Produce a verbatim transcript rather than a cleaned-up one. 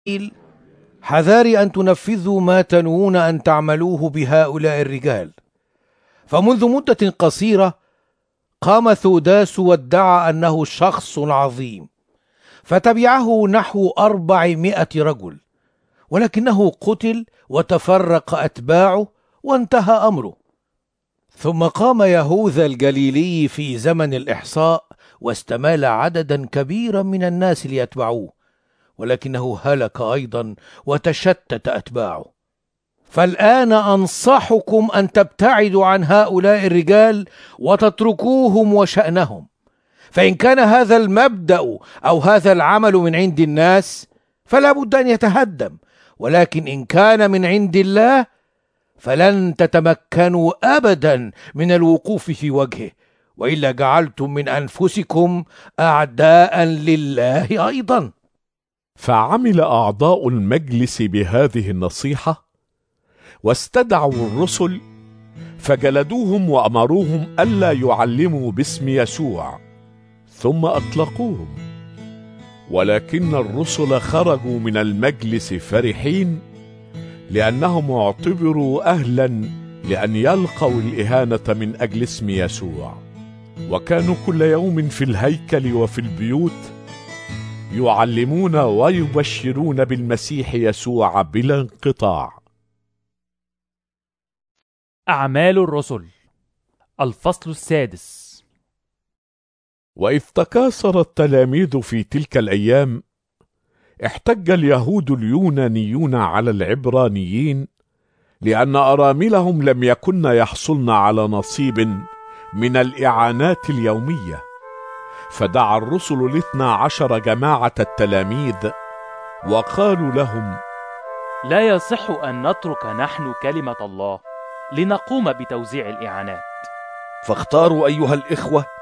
حذاري أن تنفذوا ما تنوون أن تعملوه بهؤلاء الرجال. فمنذ مدة قصيرة قام ثوداس وادعى أنه شخص عظيم، فتبعه نحو أربعمائة رجل، ولكنه قتل وتفرق أتباعه وانتهى أمره. ثم قام يهوذا الجليلي في زمن الإحصاء واستمال عددا كبيرا من الناس ليتبعوه، ولكنه هلك أيضا وتشتت أتباعه. فالآن أنصحكم أن تبتعدوا عن هؤلاء الرجال وتتركوهم وشأنهم، فإن كان هذا المبدأ أو هذا العمل من عند الناس فلا بد أن يتهدم، ولكن إن كان من عند الله فلن تتمكنوا أبدا من الوقوف في وجهه، وإلا جعلتم من أنفسكم أعداء لله أيضا. فعمل أعضاء المجلس بهذه النصيحة، واستدعوا الرسل فجلدوهم وأمروهم ألا يعلموا باسم يسوع، ثم أطلقوهم. ولكن الرسل خرجوا من المجلس فرحين، لأنهم اعتبروا أهلا لأن يلقوا الإهانة من أجل اسم يسوع. وكانوا كل يوم في الهيكل وفي البيوت يعلمون ويبشرون بالمسيح يسوع بلا انقطاع. أعمال الرسل الفصل السادس. وإذ تكاثر التلاميذ في تلك الأيام، احتج اليهود اليونانيون على العبرانيين لأن أراملهم لم يكن يحصلن على نصيب من الإعانات اليومية. فدعا الرسل الاثنى عشر جماعة التلاميذ وقالوا لهم: لا يصح أن نترك نحن كلمة الله لنقوم بتوزيع الإعانات. فاختاروا أيها الإخوة